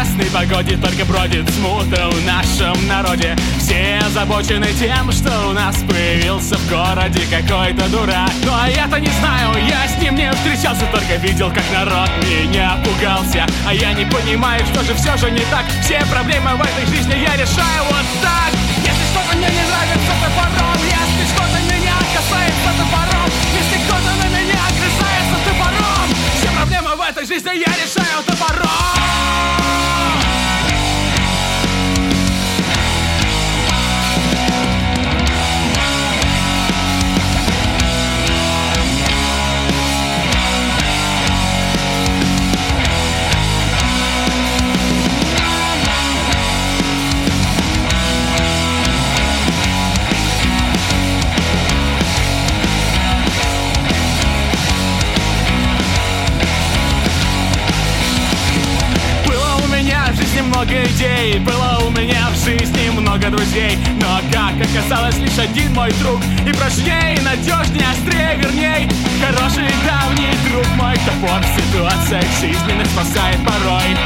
ужасной погоде только бродит смута в нашем народе. Все озабочены тем, что у нас появился в городе какой-то дурак. Ну а я-то не знаю, я с ним не встречался, только видел, как народ меня пугался. А я не понимаю, что же все же не так. Все проблемы в этой жизни я решаю вот так. Если что-то мне не нравится топором, если что-то меня касается топором, если кто-то на меня огрызается топором, все проблемы в этой жизни я решаю топором. Много идей, было у меня в жизни много друзей, но, как оказалось, лишь один мой друг. И прочнее, и надежнее, острее, верней, хороший давний друг мой. Топор в ситуациях жизненных спасает порой.